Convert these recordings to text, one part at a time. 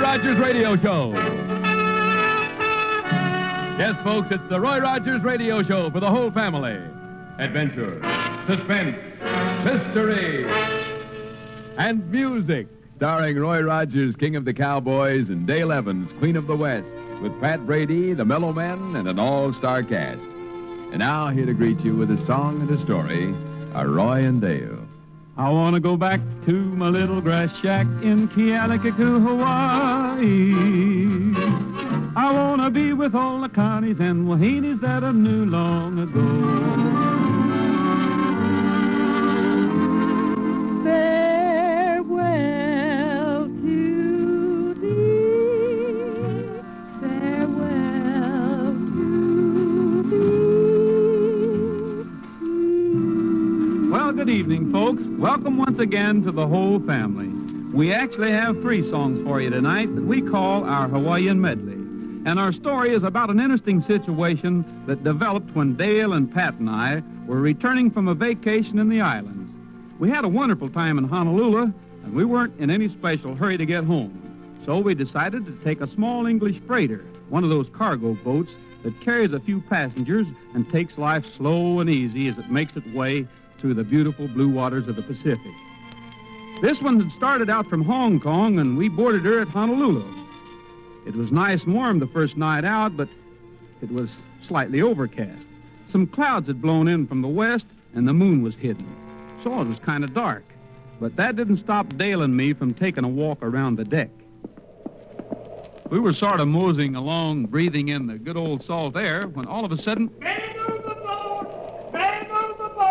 Rogers Radio Show. Yes, folks, it's the Roy Rogers Radio Show for the whole family. Adventure, suspense, mystery, and music. Starring Roy Rogers, King of the Cowboys, and Dale Evans, Queen of the West, with Pat Brady, the Mellow Men, and an all-star cast. And now, here to greet you with a song and a story are Roy and Dale. I want to go back to my little grass shack in Kealakekoo, Hawaii. I want to be with all the Connies and Wahinis that I knew long ago. Farewell to thee, farewell to thee. Well, good evening, folks. Welcome once again to the whole family. We actually have 3 songs for you tonight that we call our Hawaiian medley. And our story is about an interesting situation that developed when Dale and Pat and I were returning from a vacation in the islands. We had a wonderful time in Honolulu, and we weren't in any special hurry to get home. So we decided to take a small English freighter, one of those cargo boats that carries a few passengers and takes life slow and easy as it makes its way through the beautiful blue waters of the Pacific. This one had started out from Hong Kong, and we boarded her at Honolulu. It was nice and warm the first night out, but it was slightly overcast. Some clouds had blown in from the west, and the moon was hidden, so it was kind of dark. But that didn't stop Dale and me from taking a walk around the deck. We were sort of moseying along, breathing in the good old salt air, when all of a sudden... Ready to move the boat! Ready to move the boat!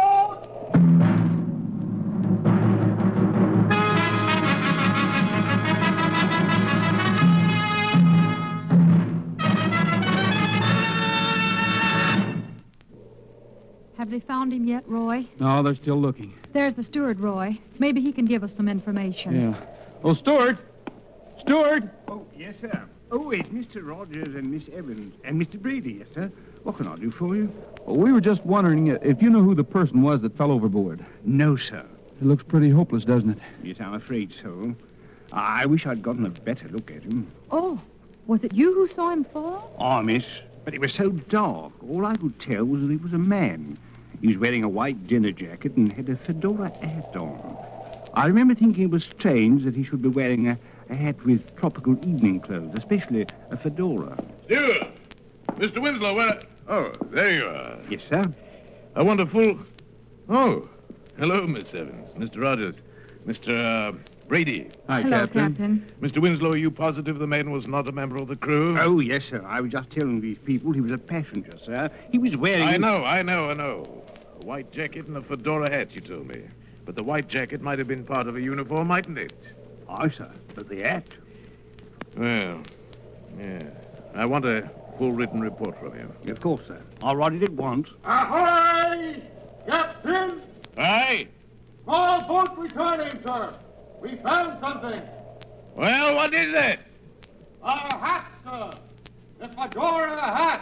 Have they found him yet, Roy? No, they're still looking. There's the steward, Roy. Maybe he can give us some information. Yeah. Oh, Stewart! Stewart! Oh, yes, sir. Oh, it's Mr. Rogers and Miss Evans and Mr. Brady, yes, sir. What can I do for you? Well, we were just wondering if you know who the person was that fell overboard. No, sir. It looks pretty hopeless, doesn't it? Yes, I'm afraid so. I wish I'd gotten a better look at him. Oh, was it you who saw him fall? Oh, miss, but it was so dark. All I could tell was that he was a man. He was wearing a white dinner jacket and had a fedora hat on. I remember thinking it was strange that he should be wearing a hat with tropical evening clothes, especially a fedora. Steward! Mr. Winslow, where... Oh, there you are. Yes, sir. A wonderful... Oh, hello, Miss Evans. Mr. Rogers. Mr. Brady. Hi, Hello, Captain. Mr. Winslow, are you positive the man was not a member of the crew? Oh, yes, sir. I was just telling these people he was a passenger, sir. He was wearing... I know. A white jacket and a fedora hat, you told me. But the white jacket might have been part of a uniform, mightn't it? Aye, sir. But the hat... Well, yeah. I want a full written report from you. Of course, sir. I'll write it at once. Ahoy! Captain! Aye? Small boat returning, sir. We found something. Well, what is it? A hat, sir. The fedora hat.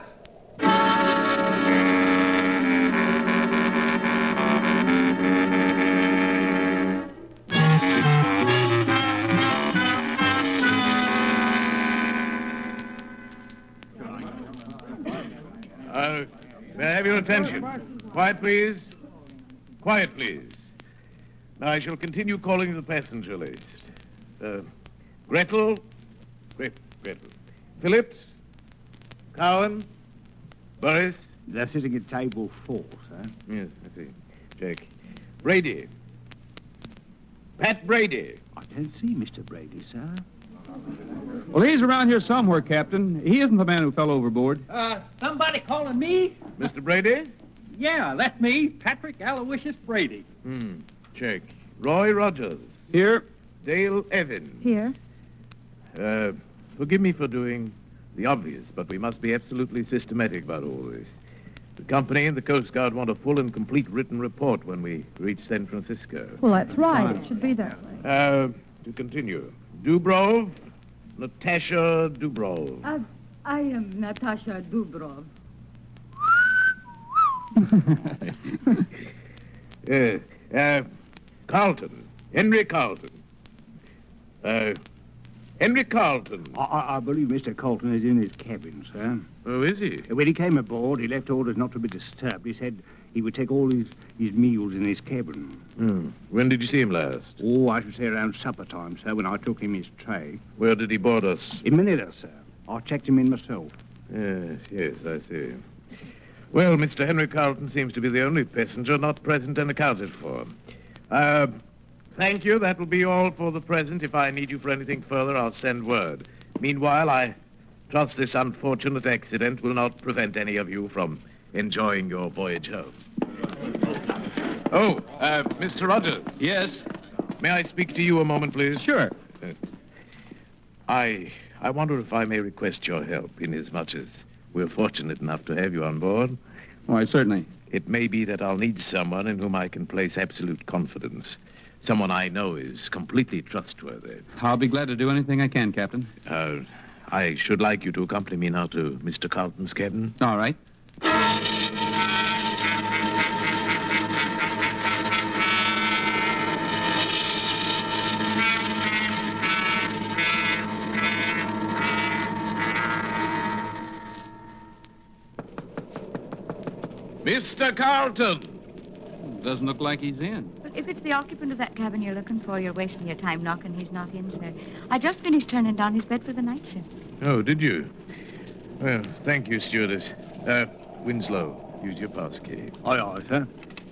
May I have your attention? Quiet, please. Quiet, please. Now, I shall continue calling the passenger list. Gretel. Phillips. Cowan. Burris. They're sitting at table 4, sir. Yes, I see. Jake. Brady. Pat Brady. I don't see Mr. Brady, sir. Well, he's around here somewhere, Captain. He isn't the man who fell overboard. Somebody calling me? Mr. Brady? Yeah, that's me, Patrick Aloysius Brady. Check. Roy Rogers. Here. Dale Evans. Here. Forgive me for doing the obvious, but we must be absolutely systematic about all this. The company and the Coast Guard want a full and complete written report when we reach San Francisco. Well, that's right. It should be that way. To continue. Dubrov. Natasha Dubrov. I am Natasha Dubrov. Carlton. Henry Carlton. Henry Carlton. I believe Mr. Carlton is in his cabin, sir. Oh, is he? When he came aboard, he left orders not to be disturbed. He said he would take all his meals in his cabin. When did you see him last? Oh, I should say around supper time, sir, when I took him his tray. Where did he board us? In Manila, sir. I checked him in myself. Yes, I see. Well, Mr. Henry Carlton seems to be the only passenger not present and accounted for. Thank you. That will be all for the present. If I need you for anything further, I'll send word. Meanwhile, I trust this unfortunate accident will not prevent any of you from enjoying your voyage home. Oh, Mr. Rogers. Yes? May I speak to you a moment, please? Sure. I wonder if I may request your help, inasmuch as we're fortunate enough to have you on board. Why, certainly. It may be that I'll need someone in whom I can place absolute confidence. Someone I know is completely trustworthy. I'll be glad to do anything I can, Captain. I should like you to accompany me now to Mr. Carlton's cabin. All right. Mr. Carlton! Doesn't look like he's in. If it's the occupant of that cabin you're looking for, you're wasting your time knocking. He's not in, sir. I just finished turning down his bed for the night, sir. Oh, did you? Well, thank you, stewardess. Winslow, use your pass key. Aye, sir.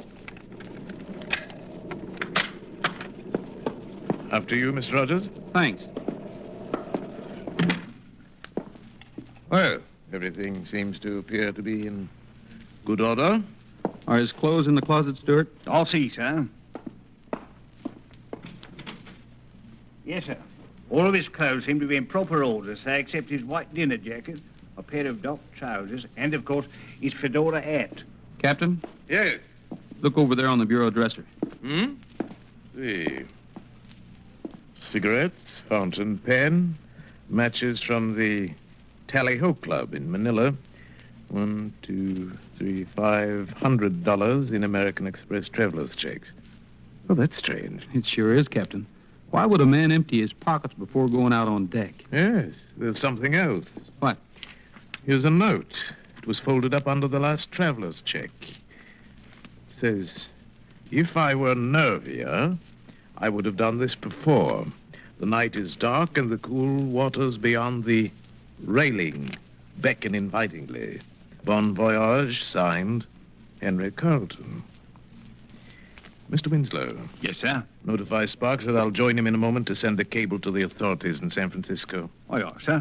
After you, Mr. Rogers. Thanks. Well, everything seems to appear to be in good order. Are his clothes in the closet, Stewart? I'll see, sir. Yes, sir. All of his clothes seem to be in proper order, sir, except his white dinner jacket, a pair of dock trousers, and, of course, his fedora hat. Captain? Yes. Look over there on the bureau dresser. See. Cigarettes, fountain pen, matches from the Tally Ho Club in Manila. $1, $2, $3, $500 in American Express traveler's checks. Oh, that's strange. It sure is, Captain. Why would a man empty his pockets before going out on deck? Yes, there's something else. What? Here's a note. It was folded up under the last traveler's check. It says, if I were nervier, I would have done this before. The night is dark and the cool waters beyond the railing beckon invitingly. Bon voyage, signed, Henry Carlton. Mr. Winslow. Yes, sir. Notify Sparks that I'll join him in a moment to send a cable to the authorities in San Francisco. Aye, sir.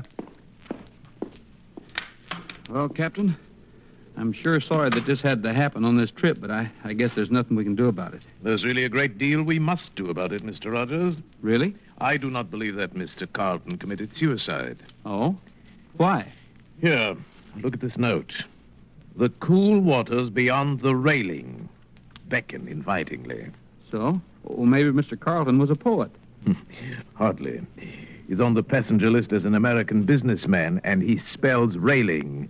Well, Captain, I'm sure sorry that this had to happen on this trip, but I guess there's nothing we can do about it. There's really a great deal we must do about it, Mr. Rogers. Really? I do not believe that Mr. Carlton committed suicide. Oh? Why? Here, look at this note. The cool waters beyond the railing beckon invitingly. So? Well, maybe Mr. Carlton was a poet. Hardly. He's on the passenger list as an American businessman, and he spells railing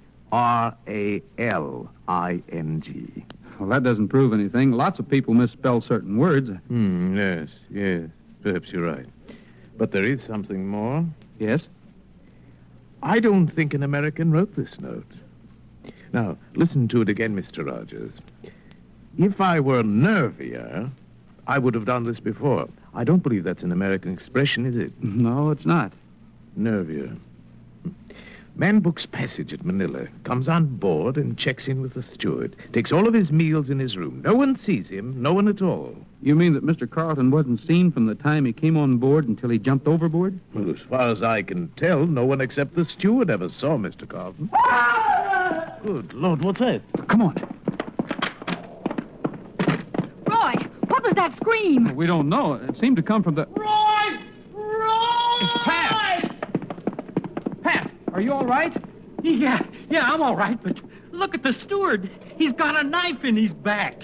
R-A-L-I-N-G. Well, that doesn't prove anything. Lots of people misspell certain words. Yes. Perhaps you're right. But there is something more. Yes? I don't think an American wrote this note. Now, listen to it again, Mr. Rogers. If I were nervier, I would have done this before. I don't believe that's an American expression, is it? No, it's not. Nervier. Man books passage at Manila, comes on board and checks in with the steward. Takes all of his meals in his room. No one sees him, no one at all. You mean that Mr. Carlton wasn't seen from the time he came on board until he jumped overboard? Well, as far as I can tell, no one except the steward ever saw Mr. Carlton. Good Lord, what's that? Come on. Roy, what was that scream? We don't know. It seemed to come from the... Roy! It's Pat! Pat, are you all right? Yeah, I'm all right, but look at the steward. He's got a knife in his back.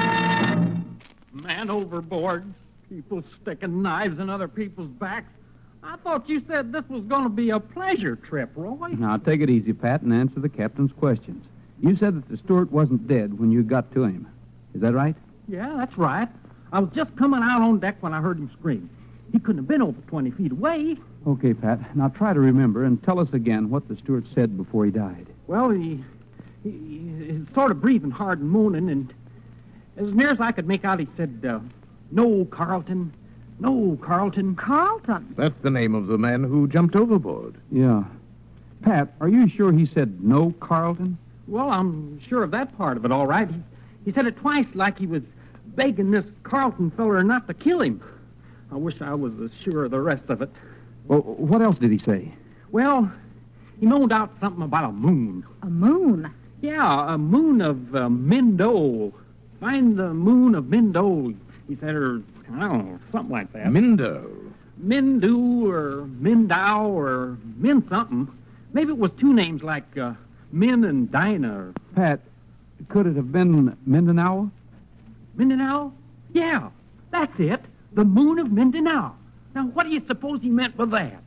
Man overboard. People sticking knives in other people's backs. I thought you said this was going to be a pleasure trip, Roy. Now, take it easy, Pat, and answer the captain's questions. You said that the steward wasn't dead when you got to him. Is that right? Yeah, that's right. I was just coming out on deck when I heard him scream. He couldn't have been over 20 feet away. Okay, Pat. Now try to remember and tell us again what the steward said before he died. Well, he sort of breathing hard and moaning, and as near as I could make out, he said, "No, Carlton. No, Carlton." Carlton? That's the name of the man who jumped overboard. Yeah. Pat, are you sure he said no, Carlton? Well, I'm sure of that part of it, all right. He said it twice like he was begging this Carlton feller not to kill him. I wish I was as sure of the rest of it. Well, what else did he say? Well, he moaned out something about a moon. A moon? Yeah, a moon of Mindole. Find the moon of Mindole, he said, or I don't know, something like that. Mindo. Mindu or Mindow or Min something. Maybe it was two names like Min and Dinah. Pat, could it have been Mindanao? Mindanao? Yeah, that's it. The moon of Mindanao. Now, what do you suppose he meant by that?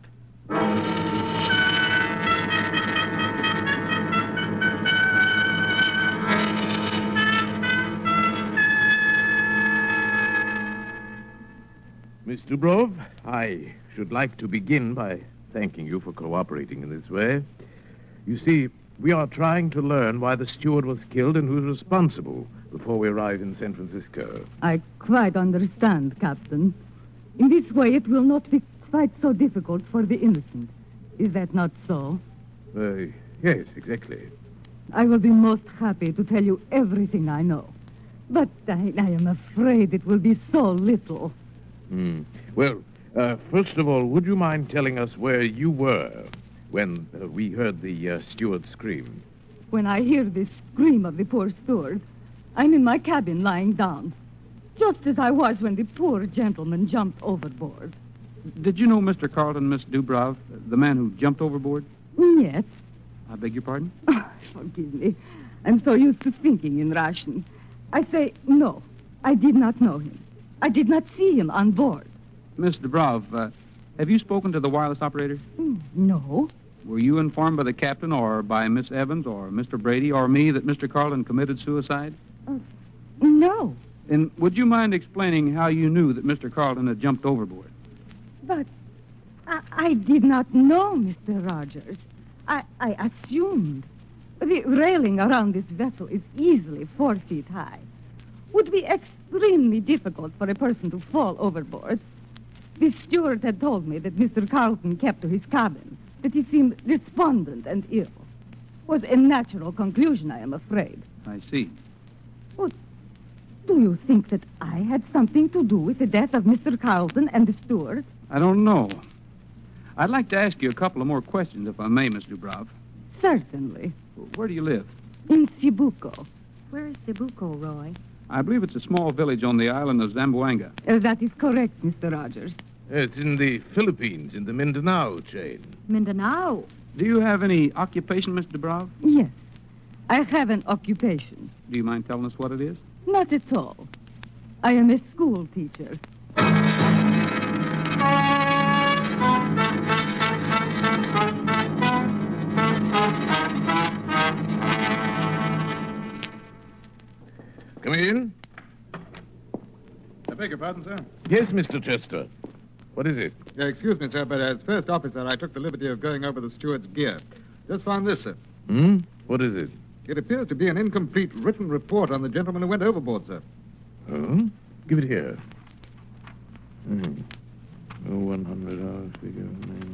Miss Dubrov, I should like to begin by thanking you for cooperating in this way. You see, we are trying to learn why the steward was killed and who's responsible before we arrive in San Francisco. I quite understand, Captain. In this way, it will not be quite so difficult for the innocent. Is that not so? Yes, exactly. I will be most happy to tell you everything I know. But I am afraid it will be so little. Well, first of all, would you mind telling us where you were when we heard the steward scream? When I hear the scream of the poor steward, I'm in my cabin lying down, just as I was when the poor gentleman jumped overboard. Did you know Mr. Carlton, Miss Dubrov, the man who jumped overboard? Yes. I beg your pardon? Forgive me. I'm so used to thinking in Russian. I say, no, I did not know him. I did not see him on board. Miss Dubrov, have you spoken to the wireless operator? No. Were you informed by the captain or by Miss Evans or Mr. Brady or me that Mr. Carlton committed suicide? No. Then would you mind explaining how you knew that Mr. Carlton had jumped overboard? But I did not know, Mr. Rogers. I assumed. The railing around this vessel is easily 4 feet high. Would be extremely difficult for a person to fall overboard. The steward had told me that Mr. Carlton kept to his cabin, that he seemed despondent and ill. Was a natural conclusion, I am afraid. I see. Well, do you think that I had something to do with the death of Mr. Carlton and the steward? I don't know. I'd like to ask you a couple of more questions, if I may, Miss Dubrov. Certainly. Where do you live? In Cebuco. Where is Cebuco, Roy? I believe it's a small village on the island of Zamboanga. That is correct, Mr. Rogers. It's in the Philippines, in the Mindanao chain. Mindanao. Do you have any occupation, Miss Dubrov? Yes. I have an occupation. Do you mind telling us what it is? Not at all. I am a school teacher. Come in. I beg your pardon, sir. Yes, Mr. Chester. What is it? Excuse me, sir, but as first officer, I took the liberty of going over the steward's gear. Just found this, sir. What is it? It appears to be an incomplete written report on the gentleman who went overboard, sir. Oh? Give it here. 100 hours figure.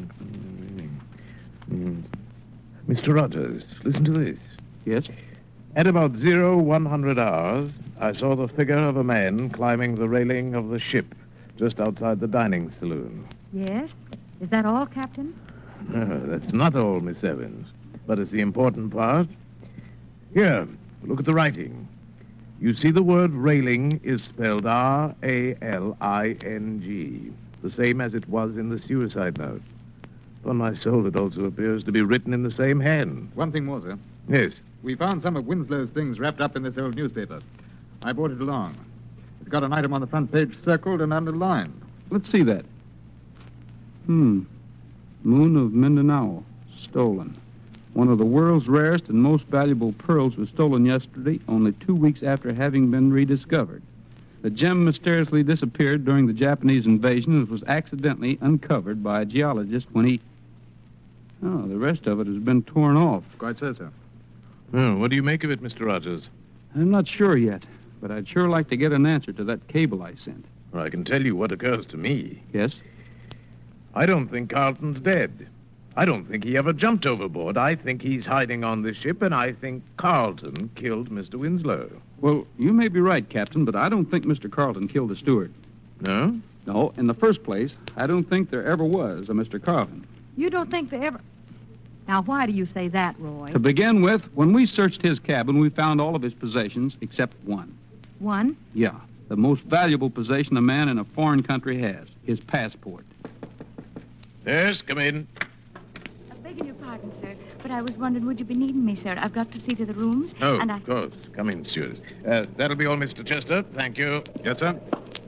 Mr. Rogers, listen to this. Yes? At about 100 hours, I saw the figure of a man climbing the railing of the ship just outside the dining saloon. Yes? Is that all, Captain? No, that's not all, Miss Evans, but it's the important part. Here, look at the writing. You see the word railing is spelled R-A-L-I-N-G, the same as it was in the suicide note. On my soul, it also appears to be written in the same hand. One thing more, sir. Yes. We found some of Winslow's things wrapped up in this old newspaper. I brought it along. It's got an item on the front page circled and underlined. Let's see that. Moon of Mindanao, stolen. One of the world's rarest and most valuable pearls was stolen yesterday, only 2 weeks after having been rediscovered. The gem mysteriously disappeared during the Japanese invasion and was accidentally uncovered by a geologist when he... Oh, the rest of it has been torn off. Quite so, sir. Oh, what do you make of it, Mr. Rogers? I'm not sure yet, but I'd sure like to get an answer to that cable I sent. Well, I can tell you what occurs to me. Yes? I don't think Carlton's dead. I don't think he ever jumped overboard. I think he's hiding on the ship, and I think Carlton killed Mr. Winslow. Well, you may be right, Captain, but I don't think Mr. Carlton killed the steward. No? No, in the first place, I don't think there ever was a Mr. Carlton. You don't think they ever... Now, why do you say that, Roy? To begin with, when we searched his cabin, we found all of his possessions except one. One? Yeah, the most valuable possession a man in a foreign country has, his passport. Yes, come in. Begging your pardon, sir, but I was wondering, would you be needing me, sir? I've got to see to the rooms. Oh, and of course. Come in, steward. That'll be all, Mr. Chester. Thank you. Yes, sir?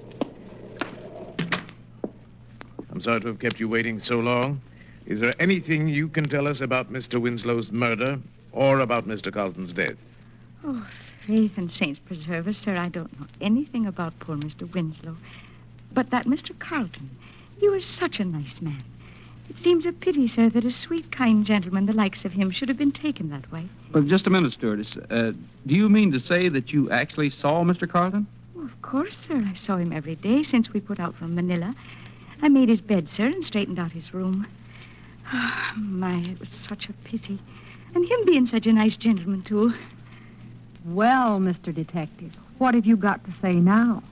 I'm sorry to have kept you waiting so long. Is there anything you can tell us about Mr. Winslow's murder or about Mr. Carlton's death? Oh, faith and saints preserve us, sir. I don't know anything about poor Mr. Winslow. But that Mr. Carlton, he was such a nice man. It seems a pity, sir, that a sweet, kind gentleman the likes of him should have been taken that way. But just a minute, stewardess. Do you mean to say that you actually saw Mr. Carlton? Oh, of course, sir. I saw him every day since we put out from Manila. I made his bed, sir, and straightened out his room. Oh, my, it was such a pity. And him being such a nice gentleman, too. Well, Mr. Detective, what have you got to say now?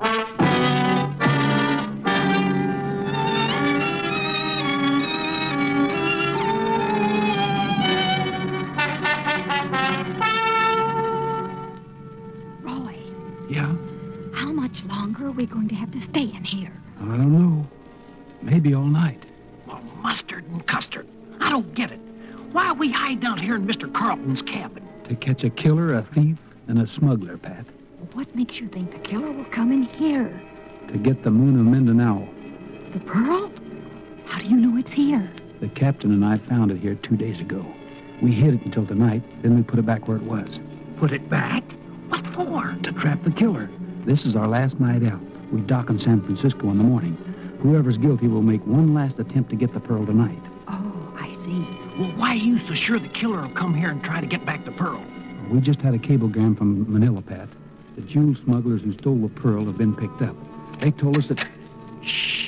Roy. Yeah? How much longer are we going to have to stay in here? I don't know. Maybe all night. Well, mustard and custard. I don't get it. Why are we hiding out here in Mr. Carlton's cabin? To catch a killer, a thief, and a smuggler, Pat. What makes you think the killer will come in here? To get the Moon of Mindanao. The pearl? How do you know it's here? The captain and I found it here 2 days ago. We hid it until tonight, then we put it back where it was. Put it back? What for? To trap the killer. This is our last night out. We dock in San Francisco in the morning. Whoever's guilty will make one last attempt to get the pearl tonight. Oh, I see. Well, why are you so sure the killer will come here and try to get back the pearl? We just had a cablegram from Manila, Pat. The jewel smugglers who stole the pearl have been picked up. They told us that... Shh!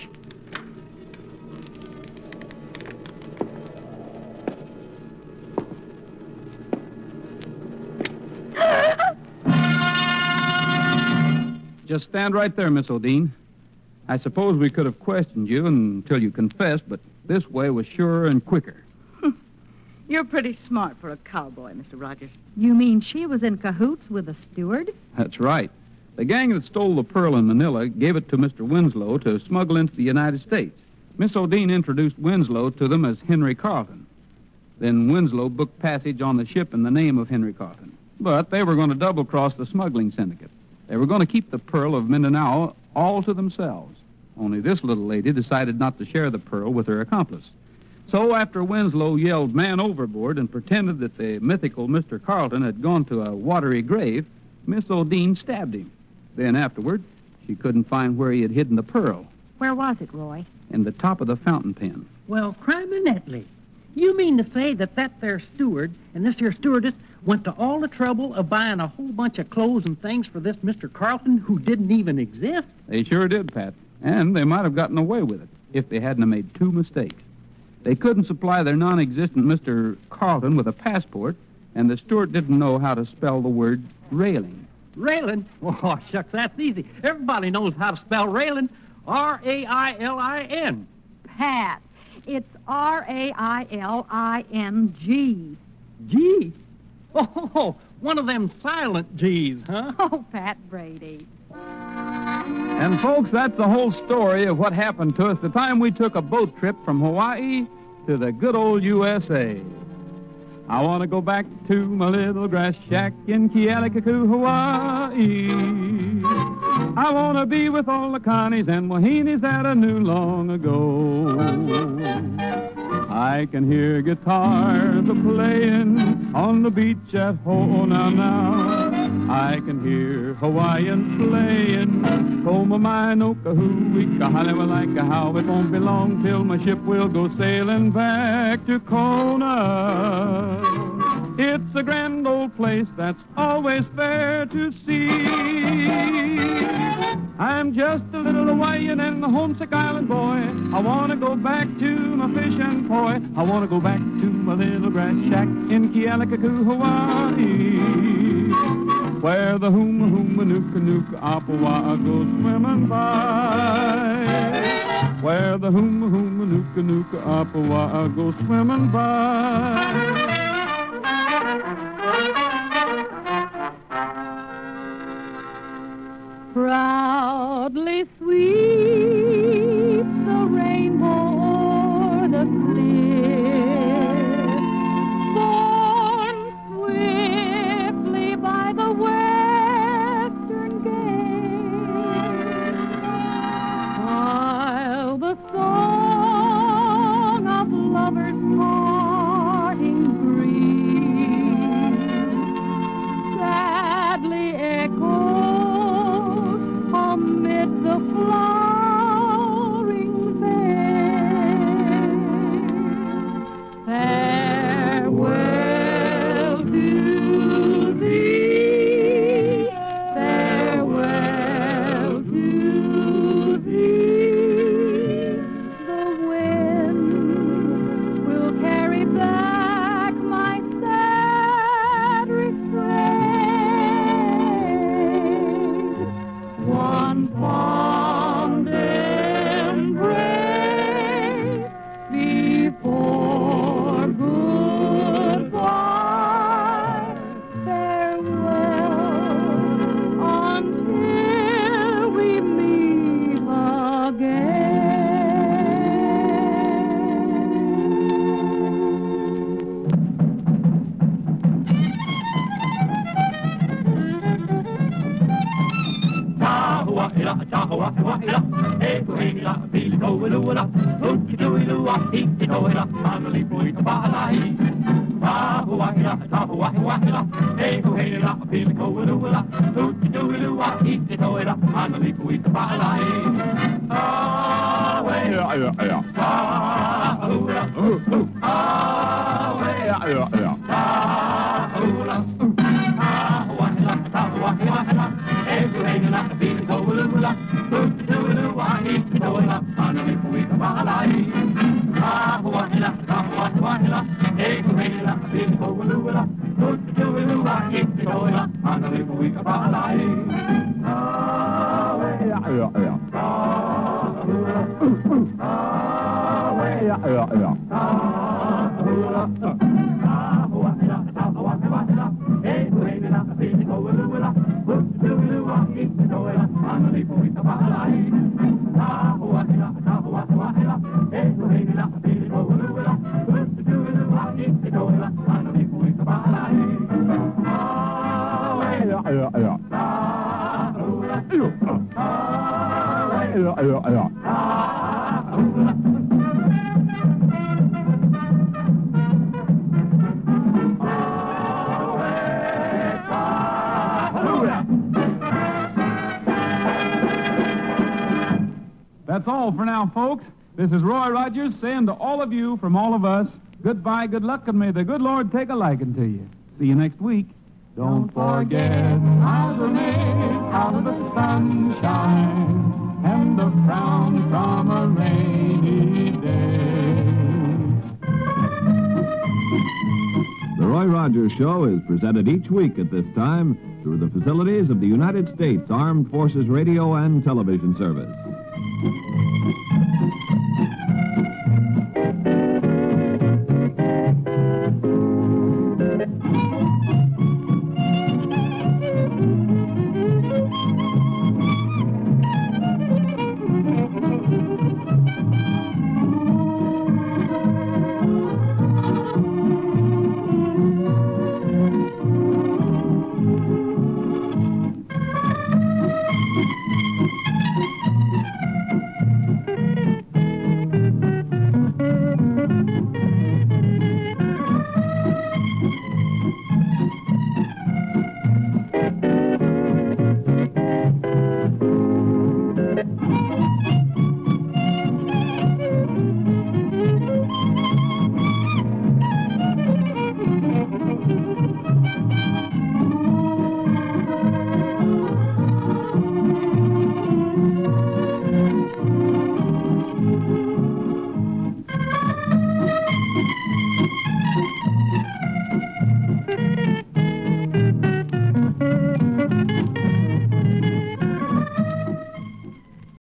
Just stand right there, Miss O'Dean. I suppose we could have questioned you until you confessed, but this way was surer and quicker. You're pretty smart for a cowboy, Mr. Rogers. You mean she was in cahoots with the steward? That's right. The gang that stole the pearl in Manila gave it to Mr. Winslow to smuggle into the United States. Miss O'Dean introduced Winslow to them as Henry Carlton. Then Winslow booked passage on the ship in the name of Henry Carlton. But they were going to double-cross the smuggling syndicate. They were going to keep the pearl of Mindanao all to themselves. Only this little lady decided not to share the pearl with her accomplice. So after Winslow yelled man overboard and pretended that the mythical Mr. Carlton had gone to a watery grave, Miss O'Dean stabbed him. Then afterward, she couldn't find where he had hidden the pearl. Where was it, Roy? In the top of the fountain pen. Well, criminally. You mean to say that there steward and this here stewardess went to all the trouble of buying a whole bunch of clothes and things for this Mr. Carlton who didn't even exist? They sure did, Pat. And they might have gotten away with it if they hadn't made two mistakes. They couldn't supply their non-existent Mr. Carlton with a passport, and the steward didn't know how to spell the word railing. Railing? Oh, shucks, that's easy. Everybody knows how to spell railing. R-A-I-L-I-N. Pat, it's R-A-I-L-I-N-G. G? Oh, one of them silent G's, huh? Oh, Pat Brady. And, folks, that's the whole story of what happened to us the time we took a boat trip from Hawaii to the good old USA. I want to go back to my little grass shack in Kealakekau, Hawaii. I want to be with all the Connies and Waheenies that I knew long ago. I can hear guitars a-playing on the beach at home now. I can hear Hawaiians playing, Koma mai no kahui, kahalewa how it won't be long till my ship will go sailing back to Kona. It's a grand old place that's always fair to see. I'm just a little Hawaiian and a homesick island boy. I want to go back to my fish and poi. I want to go back to my little grass shack in Kealakaku, Hawaii, where the hooma hooma nuka nuka apawa'a goes swimming by. Where the hooma hooma nuka nuka apawa'a goes swimming by. Proudly sweeps the rainbow o'er the cliff, borne swiftly by the western gate, while the song of lovers parting breeze sadly echoes amid the flowering vale. Farewell to thee, farewell to thee. The wind will carry back my sad refrain. One fond embrace before goodbye. Farewell until we meet again. Tahawahila, Epuhila, Pilikoilua, Ukituilua, Ikitoila, Analipuita Balai. Tahawahila, Epuhila, Pilikoilua, Ukituilua, Ikitoila, Analipuita Balai. Away, Tahula, away, Tahula, Tahawahila, Epuhila, Pilikoilua, Ukituilua, Ikitoila, Analipuita Balai. Tahawahila, Epuhila, Pilikoilua, Ukituilua, Ikitoila, Analipuita Balai. That's all for now, folks. This is Roy Rogers saying to all of you from all of us, goodbye, good luck, and may the good Lord take a liking to you. See you next week. Don't forget how to make out of the sunshine and the frown from a rainy day. The Roy Rogers Show is presented each week at this time through the facilities of the United States Armed Forces Radio and Television Service.